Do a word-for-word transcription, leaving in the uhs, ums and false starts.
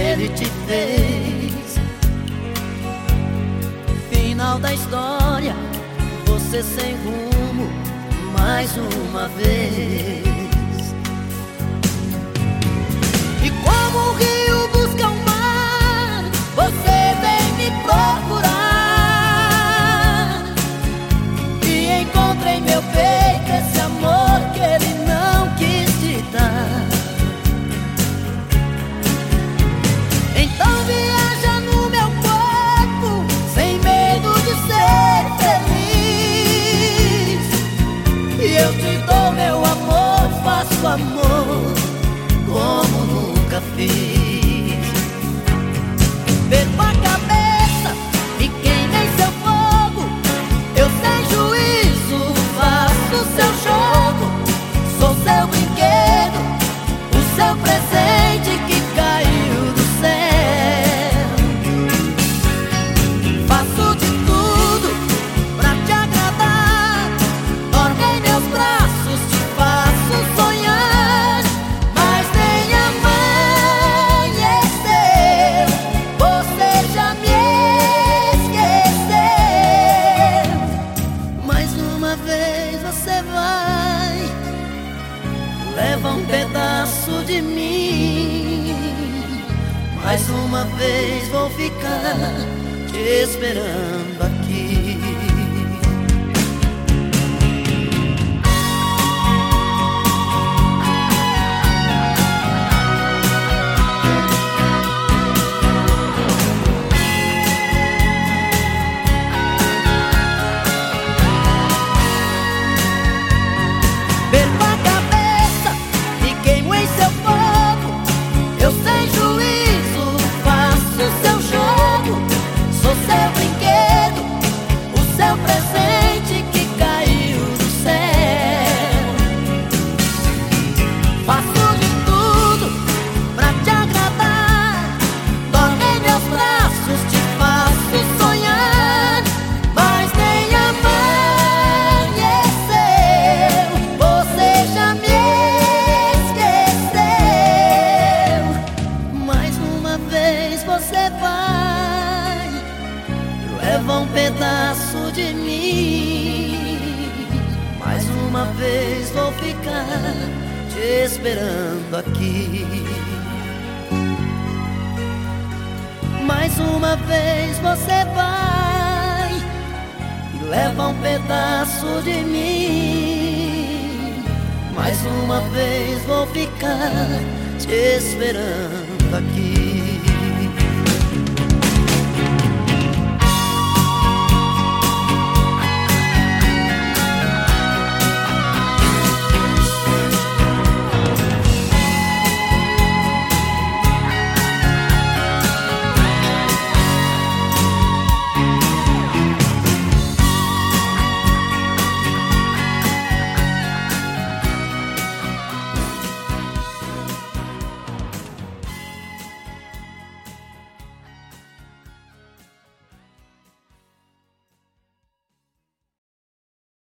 ele te fez. Final da história, você sem rumo mais uma vez. E como o rio busca o mar, você vem me procurar. E encontra em meu peito esse amor que ele não quis te dar. Então viaja no meu corpo, sem medo de ser feliz. E eu te dou meu amor, faço amor como nunca fiz. Perco a cabeça e queimei seu fogo. Eu sem juízo faço seu jogo. Sou seu brinquedo, o seu presente que caiu do céu. Faço de tudo pra te agradar. Dorme em meus braços, te faço sonhar. Mas nem amanheceu, você já me esqueceu. Mais uma vez você vai, leva um pedaço de mim. Mais uma vez vou ficar te esperando aqui. Perco a cabeça e queimo em seu fogo. Eu sem juízo faço seu jogo. Sou seu brinquedo, o seu presente que caiu do céu. Faço de tudo pra te agradar. Dorme em meus braços, te faço sonhar. Mas nem amanheceu, você já me esqueceu. Mais uma vez você vai, leva um pedaço de mim. Mais uma vez vou ficar te esperando aqui. Mais uma vez você vai e leva um pedaço de mim. Mais uma vez vou ficar te esperando aqui.